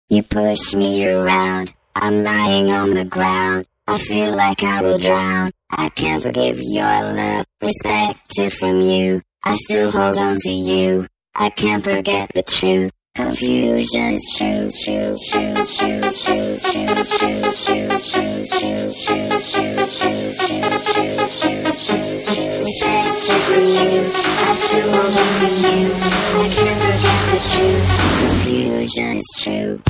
You push me around, I'm lying on the ground. I feel like I will drown. I can't forgive your love, respected from you. I still hold on to you. I can't forget the truth. Confusion is true, true, true, true, true, true, true, true, true, true, true, true, true, true, true, true, true. Respected from you, I still hold on to you. I can't forget the truth. Confusion is true.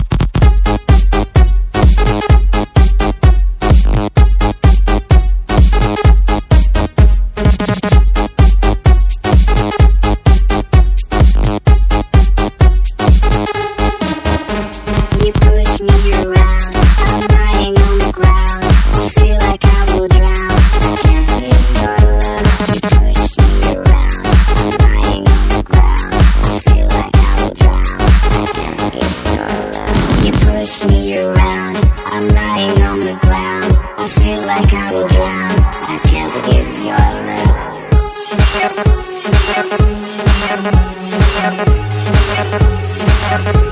Push me around, I'm lying on the ground. I feel like I will drown. I can't forgive your love.